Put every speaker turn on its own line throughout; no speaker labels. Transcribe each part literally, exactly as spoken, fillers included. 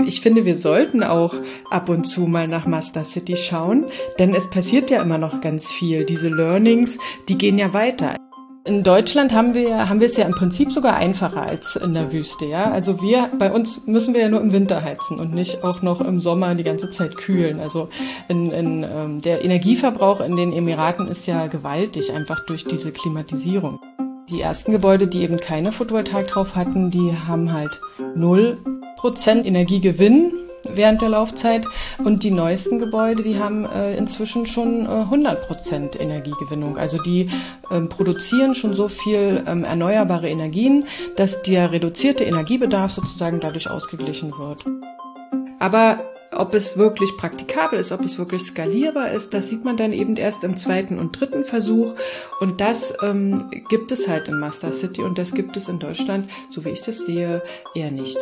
ich finde, wir sollten auch ab und zu mal nach Master City schauen, denn es passiert ja immer noch ganz viel. Diese Learnings, die gehen ja weiter. In Deutschland haben wir haben wir es ja im Prinzip sogar einfacher als in der Wüste, ja. Also wir bei uns müssen wir ja nur im Winter heizen und nicht auch noch im Sommer die ganze Zeit kühlen. Also in, in, ähm, der Energieverbrauch in den Emiraten ist ja gewaltig, einfach durch diese Klimatisierung. Die ersten Gebäude, die eben keine Photovoltaik drauf hatten, die haben halt null Prozent Energiegewinn während der Laufzeit, und die neuesten Gebäude, die haben äh, inzwischen schon äh, hundert Prozent Energiegewinnung. Also die ähm, produzieren schon so viel ähm, erneuerbare Energien, dass der reduzierte Energiebedarf sozusagen dadurch ausgeglichen wird. Aber ob es wirklich praktikabel ist, ob es wirklich skalierbar ist, das sieht man dann eben erst im zweiten und dritten Versuch. Und das ähm, gibt es halt in Master City, und das gibt es in Deutschland, so wie ich das sehe, eher nicht.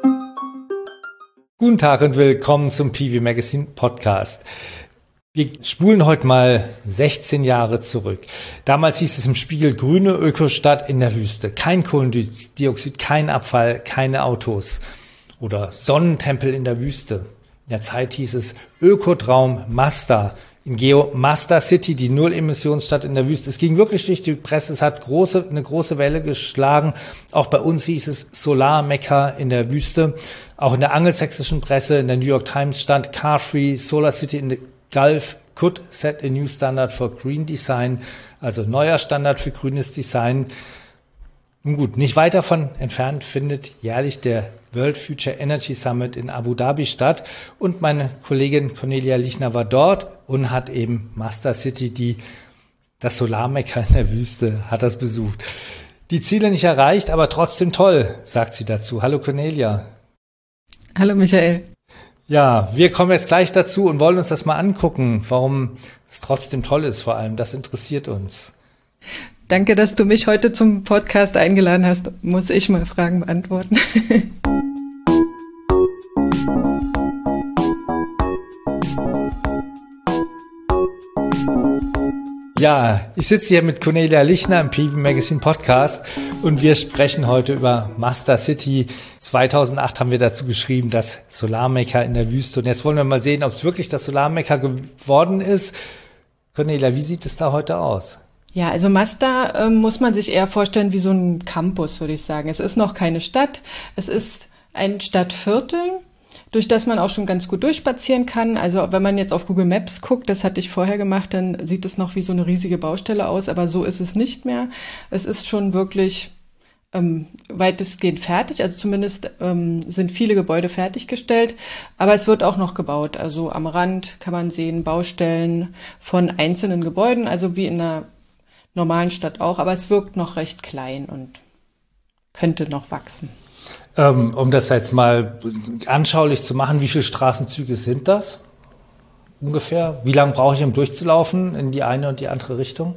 Guten Tag und willkommen zum P V Magazine Podcast. Wir spulen heute mal sechzehn Jahre zurück. Damals hieß es im Spiegel: grüne Ökostadt in der Wüste. Kein Kohlendioxid, kein Abfall, keine Autos. Oder Sonnentempel in der Wüste. In der Zeit hieß es Ökotraum Master. In Geo Master City, die Null-Emissionsstadt in der Wüste. Es ging wirklich durch die Presse, es hat große, eine große Welle geschlagen. Auch bei uns hieß es Solar-Mekka in der Wüste. Auch in der angelsächsischen Presse, in der New York Times stand Car-Free Solar City in the Gulf could set a new standard for green design. Also neuer Standard für grünes Design. Nun gut, nicht weit davon entfernt findet jährlich der World Future Energy Summit in Abu Dhabi statt, und meine Kollegin Cornelia Lichner war dort und hat eben Master City, die das Solarmekka in der Wüste, hat das besucht. Die Ziele nicht erreicht, aber trotzdem toll, sagt sie dazu. Hallo Cornelia.
Hallo Michael.
Ja, wir kommen jetzt gleich dazu und wollen uns das mal angucken, warum es trotzdem toll ist, vor allem. Das interessiert uns.
Danke, dass du mich heute zum Podcast eingeladen hast. Muss ich mal Fragen beantworten?
Ja, ich sitze hier mit Cornelia Lichner im P V Magazine Podcast und wir sprechen heute über Master City. zweitausendacht haben wir dazu geschrieben, das Solarmekka in der Wüste. Und jetzt wollen wir mal sehen, ob es wirklich das Solarmekka geworden ist. Cornelia, wie sieht es da heute aus?
Ja, also Master äh, muss man sich eher vorstellen wie so ein Campus, würde ich sagen. Es ist noch keine Stadt, es ist ein Stadtviertel, durch das man auch schon ganz gut durchspazieren kann. Also wenn man jetzt auf Google Maps guckt, das hatte ich vorher gemacht, dann sieht es noch wie so eine riesige Baustelle aus, aber so ist es nicht mehr. Es ist schon wirklich ähm, weitestgehend fertig, also zumindest ähm, sind viele Gebäude fertiggestellt, aber es wird auch noch gebaut. Also am Rand kann man sehen Baustellen von einzelnen Gebäuden, also wie in einer normalen Stadt auch, aber es wirkt noch recht klein und könnte noch wachsen.
Ähm, um das jetzt mal anschaulich zu machen, wie viele Straßenzüge sind das ungefähr? Wie lange brauche ich, um durchzulaufen in die eine und die andere Richtung?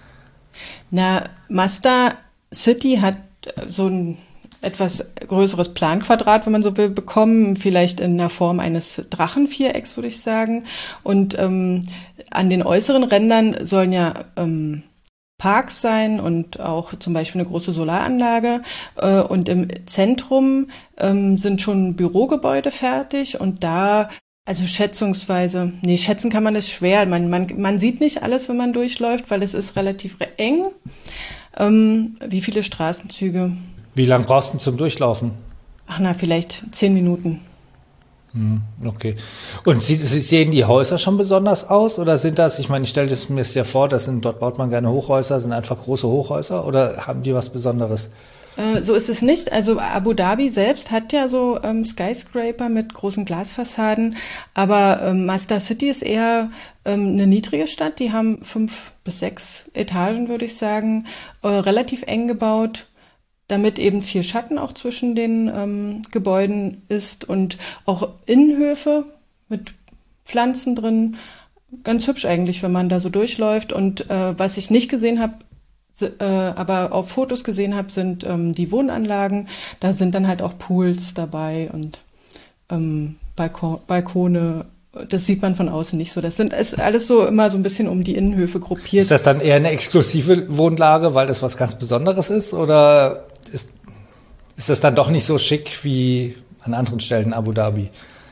Na, Master City hat so ein etwas größeres Planquadrat, wenn man so will, bekommen, vielleicht in der Form eines Drachenvierecks, würde ich sagen. Und ähm, an den äußeren Rändern sollen ja ähm, Parks sein und auch zum Beispiel eine große Solaranlage. Äh, und im Zentrum ähm, sind schon Bürogebäude fertig, und da, also schätzungsweise, nee, schätzen kann man das schwer. Man, man, man sieht nicht alles, wenn man durchläuft, weil es ist relativ eng. Ähm, wie viele Straßenzüge?
Wie lange brauchst du zum Durchlaufen?
Ach na, vielleicht zehn Minuten.
Okay. Und sie, sie sehen die Häuser schon besonders aus, oder sind das, ich meine, ich stelle mir es ja vor, das sind, dort baut man gerne Hochhäuser, sind einfach große Hochhäuser, oder haben die was Besonderes?
Äh, so ist es nicht. Also Abu Dhabi selbst hat ja so ähm, Skyscraper mit großen Glasfassaden, aber ähm, Master City ist eher ähm, eine niedrige Stadt. Die haben fünf bis sechs Etagen, würde ich sagen, äh, relativ eng gebaut, damit eben viel Schatten auch zwischen den ähm, Gebäuden ist, und auch Innenhöfe mit Pflanzen drin. Ganz hübsch eigentlich, wenn man da so durchläuft. Und äh, was ich nicht gesehen habe, äh, aber auf Fotos gesehen habe, sind ähm, die Wohnanlagen. Da sind dann halt auch Pools dabei und ähm, Balkon, Balkone. Das sieht man von außen nicht so. Das sind ist alles so immer so ein bisschen um die Innenhöfe gruppiert.
Ist das dann eher eine exklusive Wohnlage, weil das was ganz Besonderes ist? Oder ist, ist das dann doch nicht so schick wie an anderen Stellen in Abu Dhabi?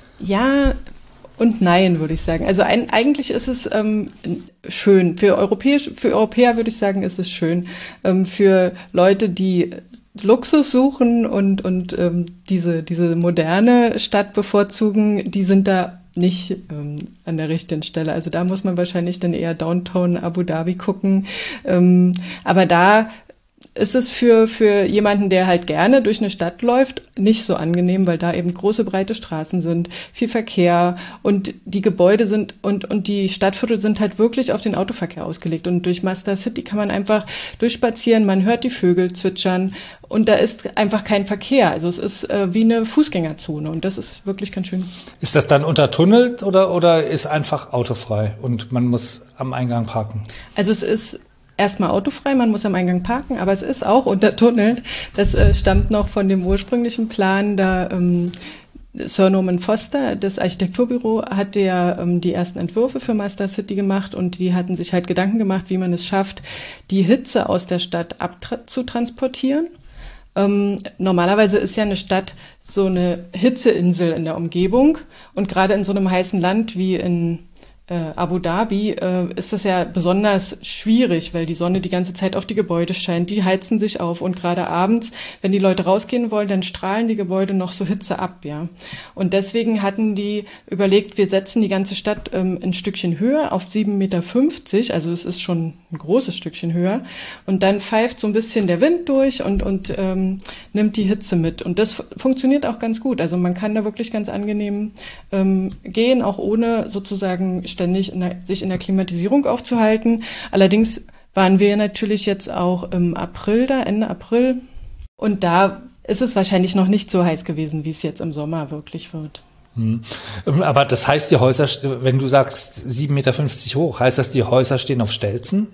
Ja und nein, würde ich sagen. Also ein, eigentlich ist es ähm, schön. Für Europäisch, für Europäer würde ich sagen, ist es schön. Ähm, für Leute, die Luxus suchen und, und ähm, diese, diese moderne Stadt bevorzugen, die sind da nicht ähm, an der richtigen Stelle. Also da muss man wahrscheinlich dann eher Downtown Abu Dhabi gucken. Ähm, aber da ist es für für jemanden, der halt gerne durch eine Stadt läuft, nicht so angenehm, weil da eben große, breite Straßen sind, viel Verkehr und die Gebäude sind und und die Stadtviertel sind halt wirklich auf den Autoverkehr ausgelegt. Und durch Masdar City kann man einfach durchspazieren, man hört die Vögel zwitschern und da ist einfach kein Verkehr. Also es ist äh, wie eine Fußgängerzone und das ist wirklich ganz schön.
Ist das dann untertunnelt oder oder ist einfach autofrei und man muss am Eingang parken?
Also es ist erstmal autofrei, man muss am Eingang parken, aber es ist auch untertunnelt. Das äh, stammt noch von dem ursprünglichen Plan, da ähm, Sir Norman Foster, das Architekturbüro, hatte ja ähm, die ersten Entwürfe für Masdar City gemacht und die hatten sich halt Gedanken gemacht, wie man es schafft, die Hitze aus der Stadt abzutransportieren. Ähm, normalerweise ist ja eine Stadt so eine Hitzeinsel in der Umgebung und gerade in so einem heißen Land wie in Äh, Abu Dhabi äh, ist das ja besonders schwierig, weil die Sonne die ganze Zeit auf die Gebäude scheint, die heizen sich auf und gerade abends, wenn die Leute rausgehen wollen, dann strahlen die Gebäude noch so Hitze ab, ja. Und deswegen hatten die überlegt, wir setzen die ganze Stadt ähm, ein Stückchen höher auf sieben Meter fünfzig, also es ist schon ein großes Stückchen höher und dann pfeift so ein bisschen der Wind durch und und ähm, nimmt die Hitze mit und das f- funktioniert auch ganz gut, also man kann da wirklich ganz angenehm ähm, gehen, auch ohne sozusagen ständig in der, sich in der Klimatisierung aufzuhalten. Allerdings waren wir natürlich jetzt auch im April da, Ende April. Und da ist es wahrscheinlich noch nicht so heiß gewesen, wie es jetzt im Sommer wirklich wird.
Hm. Aber das heißt, die Häuser, wenn du sagst sieben Meter fünfzig hoch, heißt das, die Häuser stehen auf Stelzen?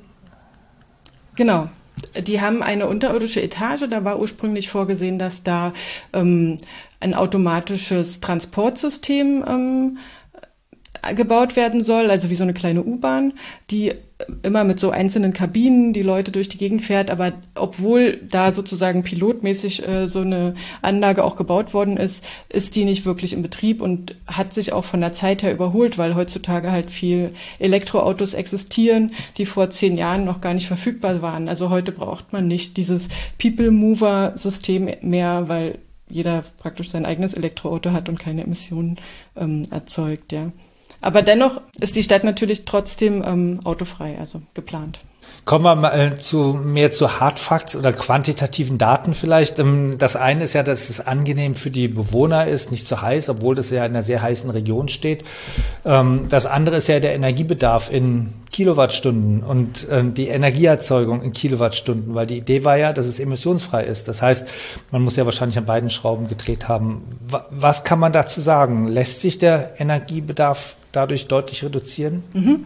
Genau. Die haben eine unterirdische Etage. Da war ursprünglich vorgesehen, dass da ähm, ein automatisches Transportsystem ähm, gebaut werden soll, also wie so eine kleine U-Bahn, die immer mit so einzelnen Kabinen die Leute durch die Gegend fährt, aber obwohl da sozusagen pilotmäßig äh, so eine Anlage auch gebaut worden ist, ist die nicht wirklich in Betrieb und hat sich auch von der Zeit her überholt, weil heutzutage halt viel Elektroautos existieren, die vor zehn Jahren noch gar nicht verfügbar waren. Also heute braucht man nicht dieses People-Mover-System mehr, weil jeder praktisch sein eigenes Elektroauto hat und keine Emissionen ähm, erzeugt, ja. Aber dennoch ist die Stadt natürlich trotzdem ähm, autofrei, also geplant.
Kommen wir mal zu mehr zu Hardfacts oder quantitativen Daten vielleicht. Das eine ist ja, dass es angenehm für die Bewohner ist, nicht zu heiß, obwohl das ja in einer sehr heißen Region steht. Das andere ist ja der Energiebedarf in Kilowattstunden und die Energieerzeugung in Kilowattstunden, weil die Idee war ja, dass es emissionsfrei ist. Das heißt, man muss ja wahrscheinlich an beiden Schrauben gedreht haben. Was kann man dazu sagen? Lässt sich der Energiebedarf dadurch deutlich reduzieren?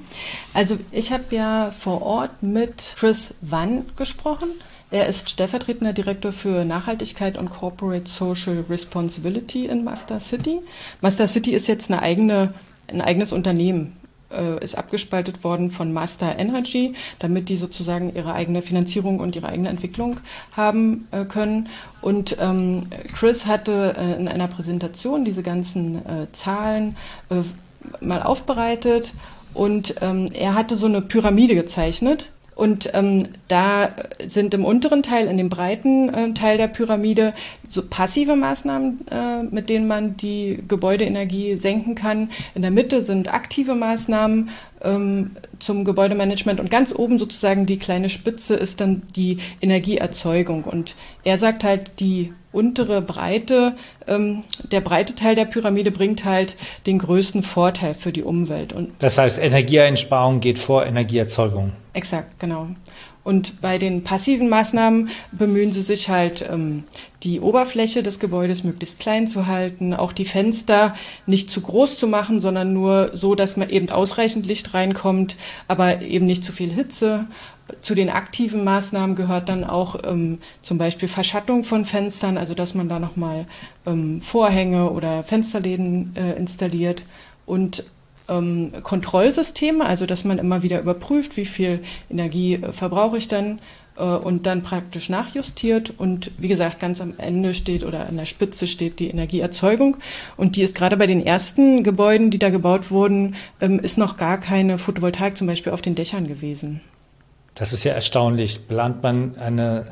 Also ich habe ja vor Ort mit Chris Vann gesprochen. Er ist stellvertretender Direktor für Nachhaltigkeit und Corporate Social Responsibility in Masdar City. Masdar City ist jetzt eine eigene, ein eigenes Unternehmen, äh, ist abgespaltet worden von Masdar Energy, damit die sozusagen ihre eigene Finanzierung und ihre eigene Entwicklung haben äh, können. Und ähm, Chris hatte äh, in einer Präsentation diese ganzen äh, Zahlen äh, mal aufbereitet und ähm, er hatte so eine Pyramide gezeichnet und ähm, da sind im unteren Teil, in dem breiten äh, Teil der Pyramide so passive Maßnahmen, äh, mit denen man die Gebäudeenergie senken kann. In der Mitte sind aktive Maßnahmen ähm, zum Gebäudemanagement und ganz oben sozusagen die kleine Spitze ist dann die Energieerzeugung und er sagt halt, die untere Breite, ähm, der breite Teil der Pyramide bringt halt den größten Vorteil für die Umwelt. Und
das heißt, Energieeinsparung geht vor Energieerzeugung.
Exakt, genau. Und bei den passiven Maßnahmen bemühen sie sich halt, ähm, die Oberfläche des Gebäudes möglichst klein zu halten, auch die Fenster nicht zu groß zu machen, sondern nur so, dass man eben ausreichend Licht reinkommt, aber eben nicht zu viel Hitze. Zu den aktiven Maßnahmen gehört dann auch ähm, zum Beispiel Verschattung von Fenstern, also dass man da nochmal ähm, Vorhänge oder Fensterläden äh, installiert und ähm, Kontrollsysteme, also dass man immer wieder überprüft, wie viel Energie äh, verbrauche ich dann äh, und dann praktisch nachjustiert. Und wie gesagt, ganz am Ende steht oder an der Spitze steht die Energieerzeugung. Und die ist gerade bei den ersten Gebäuden, die da gebaut wurden, ähm, ist noch gar keine Photovoltaik zum Beispiel auf den Dächern gewesen.
Das ist ja erstaunlich. Plant man eine,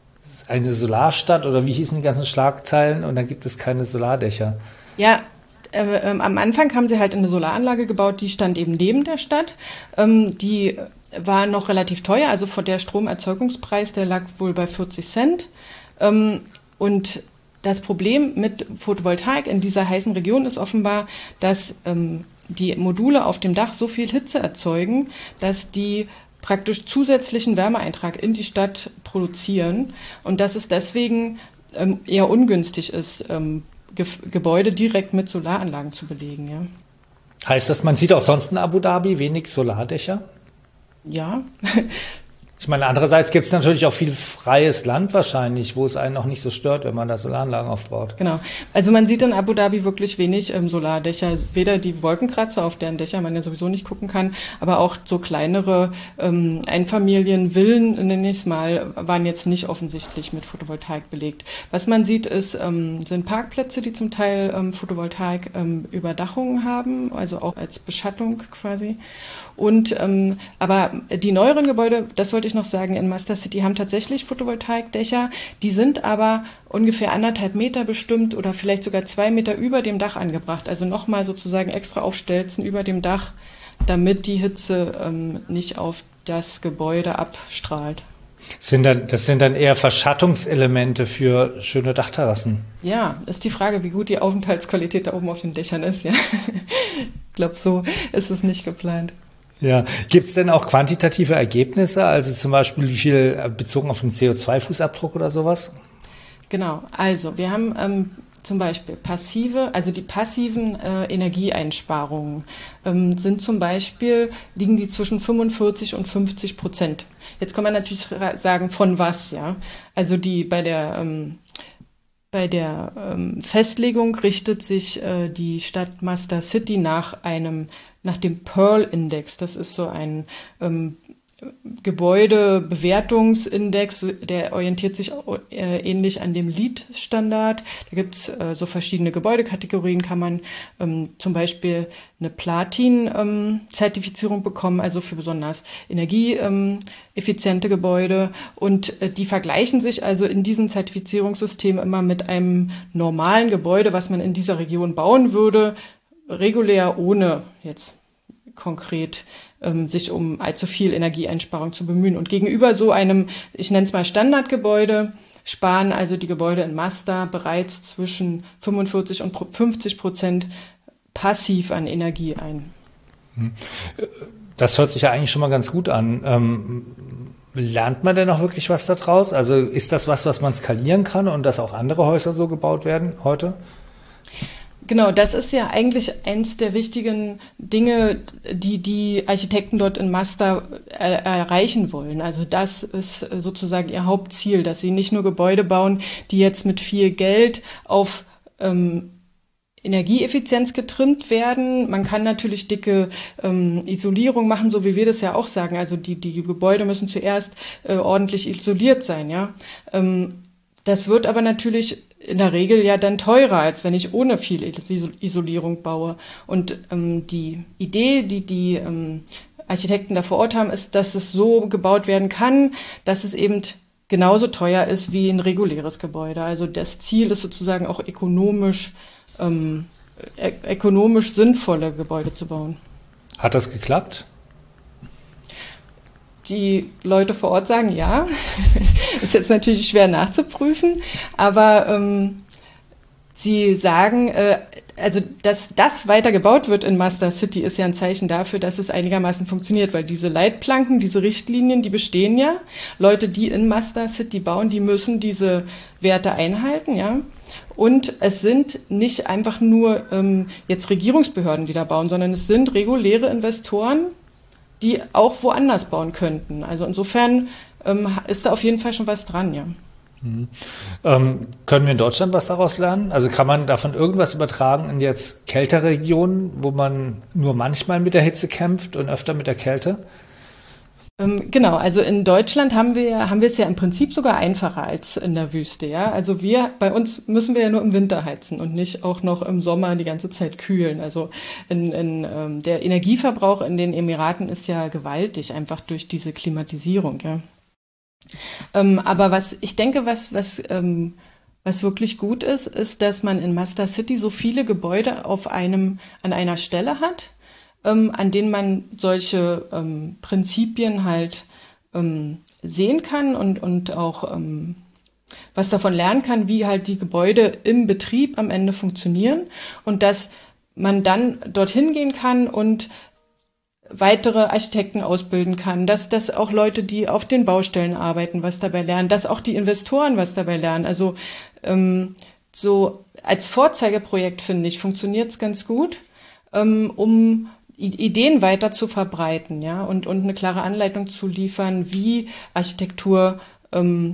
eine Solarstadt oder wie hießen die ganzen Schlagzeilen und dann gibt es keine Solardächer?
Ja, äh, äh, am Anfang haben sie halt eine Solaranlage gebaut, die stand eben neben der Stadt. Ähm, die war noch relativ teuer, also vor der Stromerzeugungspreis, der lag wohl bei vierzig Cent. Ähm, und das Problem mit Photovoltaik in dieser heißen Region ist offenbar, dass ähm, die Module auf dem Dach so viel Hitze erzeugen, dass die praktisch zusätzlichen Wärmeeintrag in die Stadt produzieren und dass es deswegen ähm, eher ungünstig ist, ähm, Ge- Gebäude direkt mit Solaranlagen zu belegen. Ja.
Heißt das, man sieht auch sonst in Abu Dhabi wenig Solardächer?
Ja.
Ich meine, andererseits gibt es natürlich auch viel freies Land wahrscheinlich, wo es einen auch nicht so stört, wenn man da Solaranlagen aufbaut.
Genau. Also man sieht in Abu Dhabi wirklich wenig ähm, Solardächer. Weder die Wolkenkratzer, auf deren Dächer man ja sowieso nicht gucken kann, aber auch so kleinere ähm, Einfamilienvillen, nenne ich es mal, waren jetzt nicht offensichtlich mit Photovoltaik belegt. Was man sieht, ist, ähm, sind Parkplätze, die zum Teil ähm, Photovoltaik-Überdachungen ähm, haben, also auch als Beschattung quasi. Und ähm, aber die neueren Gebäude, das wollte ich noch sagen, in Master City haben tatsächlich Photovoltaikdächer. Die sind aber ungefähr anderthalb Meter bestimmt oder vielleicht sogar zwei Meter über dem Dach angebracht. Also nochmal sozusagen extra aufstelzen über dem Dach, damit die Hitze ähm, nicht auf das Gebäude abstrahlt.
Sind dann, das sind dann eher Verschattungselemente für schöne Dachterrassen.
Ja, ist die Frage, wie gut die Aufenthaltsqualität da oben auf den Dächern ist. Ja. Ich glaube, so ist es nicht geplant.
Ja, gibt es denn auch quantitative Ergebnisse, also zum Beispiel wie viel bezogen auf den C O zwei Fußabdruck oder sowas?
Genau, also wir haben ähm, zum Beispiel passive, also die passiven äh, Energieeinsparungen ähm, sind zum Beispiel, liegen die zwischen fünfundvierzig und fünfzig Prozent. Jetzt kann man natürlich sagen, von was, ja. Also die bei der ähm, Bei der ähm, Festlegung richtet sich äh, die Stadt Master City nach einem, nach dem Pearl-Index. Das ist so ein ähm, Gebäudebewertungsindex, der orientiert sich äh, ähnlich an dem LEED-Standard. Da gibt's äh, so verschiedene Gebäudekategorien, kann man ähm, zum Beispiel eine Platin-Zertifizierung ähm, bekommen, also für besonders energieeffiziente ähm, Gebäude. Und äh, die vergleichen sich also in diesem Zertifizierungssystem immer mit einem normalen Gebäude, was man in dieser Region bauen würde, regulär, ohne jetzt konkret ähm, sich um allzu viel Energieeinsparung zu bemühen. Und gegenüber so einem, ich nenne es mal Standardgebäude, sparen also die Gebäude in Master bereits zwischen fünfundvierzig und fünfzig Prozent passiv an Energie ein.
Das hört sich ja eigentlich schon mal ganz gut an. Ähm, lernt man denn auch wirklich was daraus? Also ist das was, was man skalieren kann und dass auch andere Häuser so gebaut werden heute?
Genau, das ist ja eigentlich eins der wichtigen Dinge, die die Architekten dort in Master er- erreichen wollen. Also das ist sozusagen ihr Hauptziel, dass sie nicht nur Gebäude bauen, die jetzt mit viel Geld auf ähm, Energieeffizienz getrimmt werden. Man kann natürlich dicke ähm, Isolierung machen, so wie wir das ja auch sagen. Also die, die Gebäude müssen zuerst äh, ordentlich isoliert sein, ja. Ähm, das wird aber natürlich in der Regel ja dann teurer, als wenn ich ohne viel Isolierung baue. Und ähm, die Idee, die die ähm, Architekten da vor Ort haben, ist, dass es so gebaut werden kann, dass es eben genauso teuer ist wie ein reguläres Gebäude. Also das Ziel ist sozusagen auch ökonomisch, ähm, ö- ökonomisch sinnvolle Gebäude zu bauen.
Hat das geklappt?
Die Leute vor Ort sagen, ja, ist jetzt natürlich schwer nachzuprüfen, aber ähm, sie sagen, äh, also dass das weiter gebaut wird in Master City ist ja ein Zeichen dafür, dass es einigermaßen funktioniert, weil diese Leitplanken, diese Richtlinien, die bestehen ja. Leute, die in Master City bauen, die müssen diese Werte einhalten, ja. Und es sind nicht einfach nur ähm, jetzt Regierungsbehörden, die da bauen, sondern es sind reguläre Investoren, die auch woanders bauen könnten. Also insofern ähm, ist da auf jeden Fall schon was dran, ja.
Mhm. Ähm, können wir in Deutschland was daraus lernen? Also kann man davon irgendwas übertragen in jetzt kältere Regionen, wo man nur manchmal mit der Hitze kämpft und öfter mit der Kälte?
Genau, also in Deutschland haben wir haben wir es ja im Prinzip sogar einfacher als in der Wüste, ja. Also wir bei uns müssen wir ja nur im Winter heizen und nicht auch noch im Sommer die ganze Zeit kühlen. Also in, in ähm, der Energieverbrauch in den Emiraten ist ja gewaltig, einfach durch diese Klimatisierung, ja. Ähm, aber was ich denke, was was ähm, was wirklich gut ist, ist, dass man in Masdar City so viele Gebäude auf einem an einer Stelle hat, Ähm, an denen man solche ähm, Prinzipien halt ähm, sehen kann und, und auch ähm, was davon lernen kann, wie halt die Gebäude im Betrieb am Ende funktionieren und dass man dann dorthin gehen kann und weitere Architekten ausbilden kann, dass, dass auch Leute, die auf den Baustellen arbeiten, was dabei lernen, dass auch die Investoren was dabei lernen. Also ähm, so als Vorzeigeprojekt, finde ich, funktioniert es ganz gut, ähm, um Ideen weiter zu verbreiten, ja, und, und eine klare Anleitung zu liefern, wie Architektur ähm,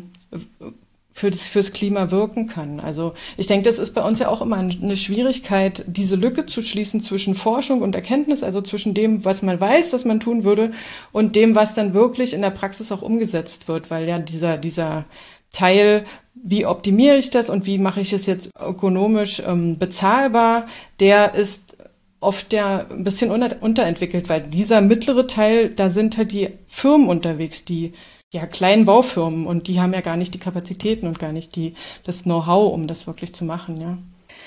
für das, fürs Klima wirken kann. Also ich denke, das ist bei uns ja auch immer eine Schwierigkeit, diese Lücke zu schließen zwischen Forschung und Erkenntnis, also zwischen dem, was man weiß, was man tun würde, und dem, was dann wirklich in der Praxis auch umgesetzt wird, weil ja dieser, dieser Teil, wie optimiere ich das und wie mache ich es jetzt ökonomisch ähm, bezahlbar, der ist oft ja ein bisschen unter, unterentwickelt, weil dieser mittlere Teil, da sind halt die Firmen unterwegs, die ja kleinen Baufirmen, und die haben ja gar nicht die Kapazitäten und gar nicht die das Know-how, um das wirklich zu machen, ja.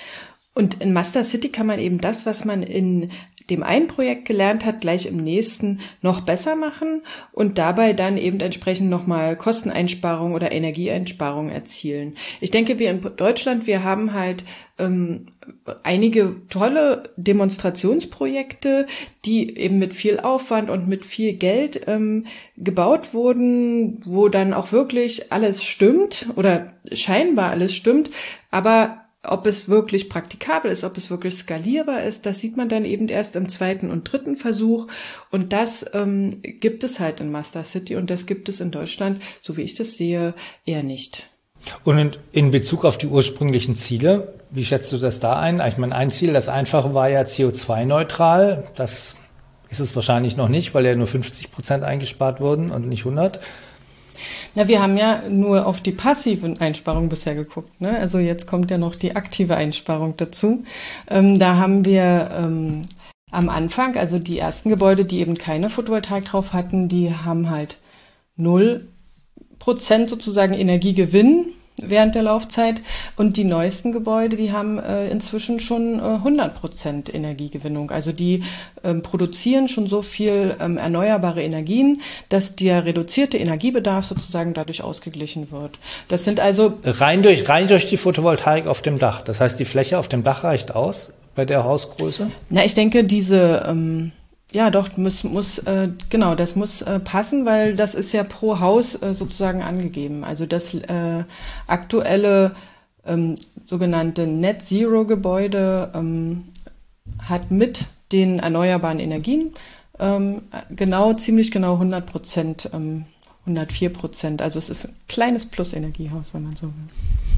Und in Masdar City kann man eben das, was man in dem einen Projekt gelernt hat, gleich im nächsten noch besser machen und dabei dann eben entsprechend nochmal Kosteneinsparungen oder Energieeinsparungen erzielen. Ich denke, wir in Deutschland, wir haben halt ähm, einige tolle Demonstrationsprojekte, die eben mit viel Aufwand und mit viel Geld ähm, gebaut wurden, wo dann auch wirklich alles stimmt oder scheinbar alles stimmt, aber ob es wirklich praktikabel ist, ob es wirklich skalierbar ist, das sieht man dann eben erst im zweiten und dritten Versuch. Und das ähm, gibt es halt in Masdar City und das gibt es in Deutschland, so wie ich das sehe, eher nicht.
Und in, in Bezug auf die ursprünglichen Ziele, wie schätzt du das da ein? Ich meine, ein Ziel, das einfache war ja C O zwei neutral. Das ist es wahrscheinlich noch nicht, weil ja nur fünfzig Prozent eingespart wurden und nicht hundert.
Na, wir haben ja nur auf die passiven Einsparungen bisher geguckt, ne? Also jetzt kommt ja noch die aktive Einsparung dazu. Ähm, da haben wir ähm, am Anfang, also die ersten Gebäude, die eben keine Photovoltaik drauf hatten, die haben halt null Prozent sozusagen Energiegewinn während der Laufzeit, und die neuesten Gebäude, die haben äh, inzwischen schon äh, hundert Prozent Energiegewinnung. Also die ähm, produzieren schon so viel ähm, erneuerbare Energien, dass der reduzierte Energiebedarf sozusagen dadurch ausgeglichen wird. Das sind also
rein durch rein durch die Photovoltaik auf dem Dach. Das heißt, die Fläche auf dem Dach reicht aus bei der Hausgröße?
Na, ich denke, diese ähm, Ja, doch, muss, muss äh, genau, das muss äh, passen, weil das ist ja pro Haus äh, sozusagen angegeben. Also das äh, aktuelle ähm, sogenannte Net-Zero-Gebäude ähm, hat mit den erneuerbaren Energien ähm, genau, ziemlich genau hundert Prozent, ähm, hundertvier Prozent. Also es ist ein kleines Plus-Energiehaus, wenn man so will.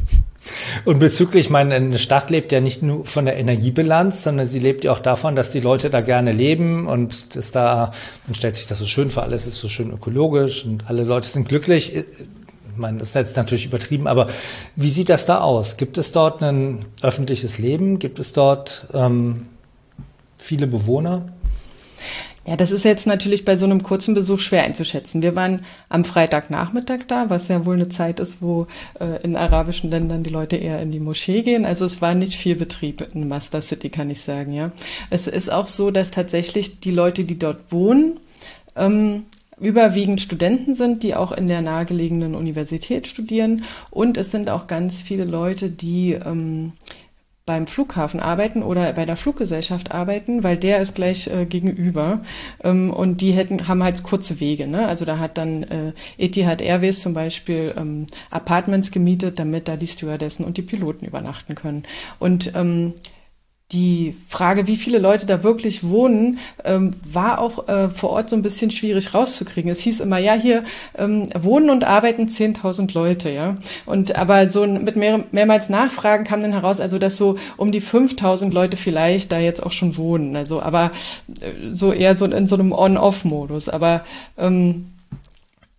Und bezüglich, ich meine, eine Stadt lebt ja nicht nur von der Energiebilanz, sondern sie lebt ja auch davon, dass die Leute da gerne leben und dass da, man stellt sich das so schön vor, alles ist so schön ökologisch und alle Leute sind glücklich. Ich meine, das ist jetzt natürlich übertrieben, aber wie sieht das da aus? Gibt es dort ein öffentliches Leben? Gibt es dort ähm, viele Bewohner?
Ja, das ist jetzt natürlich bei so einem kurzen Besuch schwer einzuschätzen. Wir waren am Freitagnachmittag da, was ja wohl eine Zeit ist, wo äh, in arabischen Ländern die Leute eher in die Moschee gehen. Also es war nicht viel Betrieb in Masdar City, kann ich sagen, ja. Es ist auch so, dass tatsächlich die Leute, die dort wohnen, ähm, überwiegend Studenten sind, die auch in der nahegelegenen Universität studieren. Und es sind auch ganz viele Leute, die ähm, beim Flughafen arbeiten oder bei der Fluggesellschaft arbeiten, weil der ist gleich äh, gegenüber, ähm, und die hätten haben halt kurze Wege, ne? Also da hat dann äh, Etihad Airways zum Beispiel ähm, Apartments gemietet, damit da die Stewardessen und die Piloten übernachten können. Und ähm, die Frage, wie viele Leute da wirklich wohnen, ähm, war auch äh, vor Ort so ein bisschen schwierig rauszukriegen. Es hieß immer, ja, hier ähm, wohnen und arbeiten zehntausend Leute, ja. Und aber so mit mehr, mehrmals Nachfragen kam dann heraus, also dass so um die fünftausend Leute vielleicht da jetzt auch schon wohnen. Also aber äh, so eher so in so einem On-Off-Modus. Aber ähm,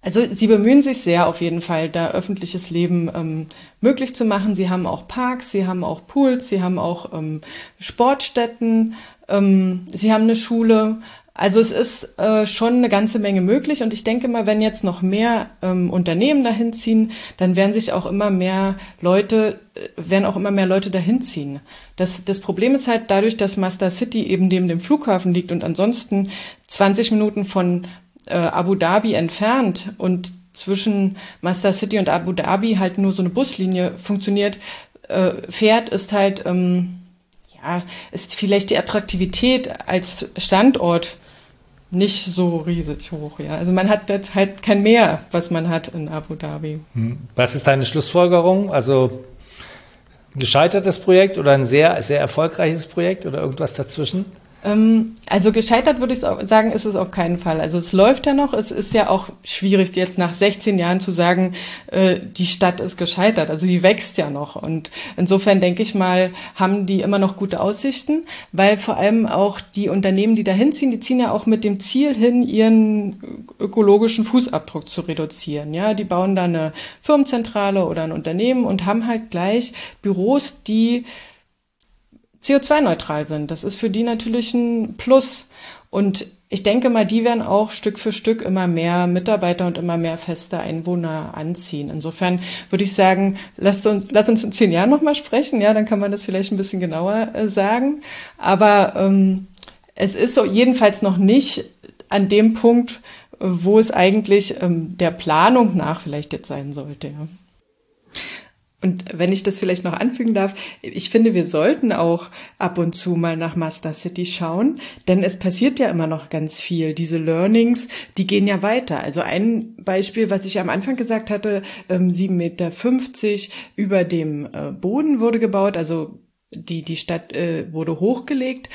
Also sie bemühen sich sehr auf jeden Fall, da öffentliches Leben ähm, möglich zu machen. Sie haben auch Parks, sie haben auch Pools, sie haben auch ähm, Sportstätten, ähm, sie haben eine Schule. Also es ist äh, schon eine ganze Menge möglich und ich denke mal, wenn jetzt noch mehr ähm, Unternehmen dahin ziehen, dann werden sich auch immer mehr Leute, äh, werden auch immer mehr Leute dahin ziehen. Das, das Problem ist halt dadurch, dass Masdar City eben neben dem Flughafen liegt und ansonsten zwanzig Minuten von äh, Abu Dhabi entfernt und zwischen Masdar City und Abu Dhabi halt nur so eine Buslinie funktioniert, äh, fährt, ist halt, ähm, ja, ist vielleicht die Attraktivität als Standort nicht so riesig hoch, ja. Also man hat jetzt halt kein Meer, was man hat in Abu Dhabi.
Was ist deine Schlussfolgerung? Also ein gescheitertes Projekt oder ein sehr, sehr erfolgreiches Projekt oder irgendwas dazwischen?
Also gescheitert würde ich sagen, ist es auf keinen Fall. Also es läuft ja noch. Es ist ja auch schwierig, jetzt nach sechzehn Jahren zu sagen, äh, die Stadt ist gescheitert. Also die wächst ja noch. Und insofern denke ich mal, haben die immer noch gute Aussichten, weil vor allem auch die Unternehmen, die da hinziehen, die ziehen ja auch mit dem Ziel hin, ihren ökologischen Fußabdruck zu reduzieren. Ja, die bauen da eine Firmenzentrale oder ein Unternehmen und haben halt gleich Büros, die C O zwei neutral sind. Das ist für die natürlich ein Plus. Und ich denke mal, die werden auch Stück für Stück immer mehr Mitarbeiter und immer mehr feste Einwohner anziehen. Insofern würde ich sagen, lasst uns, lass uns in zehn Jahren nochmal sprechen. Ja, dann kann man das vielleicht ein bisschen genauer äh, sagen. Aber ähm, es ist so jedenfalls noch nicht an dem Punkt, wo es eigentlich ähm, der Planung nach vielleicht jetzt sein sollte. Ja. Und wenn ich das vielleicht noch anfügen darf, ich finde, wir sollten auch ab und zu mal nach Masdar City schauen, denn es passiert ja immer noch ganz viel. Diese Learnings, die gehen ja weiter. Also ein Beispiel, was ich am Anfang gesagt hatte, sieben Meter fünfzig über dem Boden wurde gebaut, also die, die Stadt wurde hochgelegt.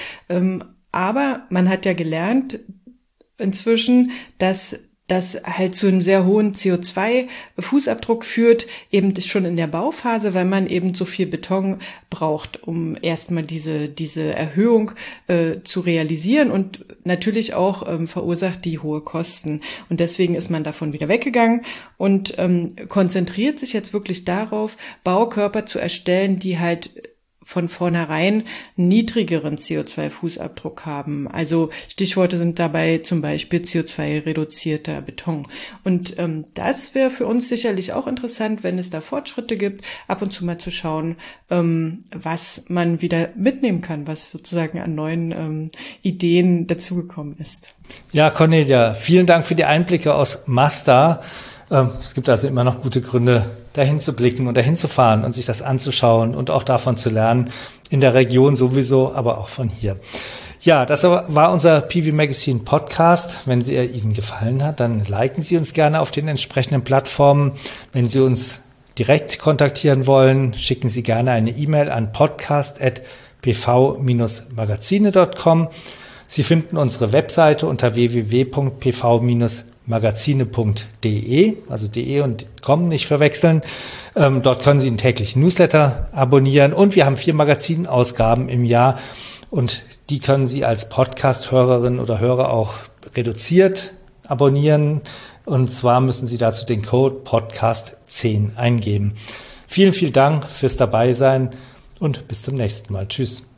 Aber man hat ja gelernt inzwischen, dass das halt zu einem sehr hohen C O zwei Fußabdruck führt, eben schon in der Bauphase, weil man eben so viel Beton braucht, um erstmal diese diese Erhöhung äh, zu realisieren und natürlich auch ähm, verursacht die hohe Kosten. Und deswegen ist man davon wieder weggegangen und ähm, konzentriert sich jetzt wirklich darauf, Baukörper zu erstellen, die halt von vornherein einen niedrigeren C O zwei Fußabdruck haben. Also Stichworte sind dabei zum Beispiel C O zwei reduzierter Beton. Und ähm, das wäre für uns sicherlich auch interessant, wenn es da Fortschritte gibt, ab und zu mal zu schauen, ähm, was man wieder mitnehmen kann, was sozusagen an neuen ähm, Ideen dazugekommen ist.
Ja, Cornelia, vielen Dank für die Einblicke aus Masdar. Ähm, es gibt also immer noch gute Gründe, dahin zu blicken und dahin zu fahren und sich das anzuschauen und auch davon zu lernen, in der Region sowieso, aber auch von hier. Ja, das war unser P V Magazine Podcast. Wenn sie Ihnen gefallen hat, dann liken Sie uns gerne auf den entsprechenden Plattformen. Wenn Sie uns direkt kontaktieren wollen, schicken Sie gerne eine E-Mail an podcast at p v Bindestrich magazine punkt com. Sie finden unsere Webseite unter w w w punkt p v Bindestrich magazine punkt de, also de und com nicht verwechseln. Ähm, dort können Sie einen täglichen Newsletter abonnieren und wir haben vier Magazinausgaben im Jahr und die können Sie als Podcast-Hörerin oder Hörer auch reduziert abonnieren und zwar müssen Sie dazu den Code Podcast zehn eingeben. Vielen, vielen Dank fürs Dabeisein und bis zum nächsten Mal. Tschüss.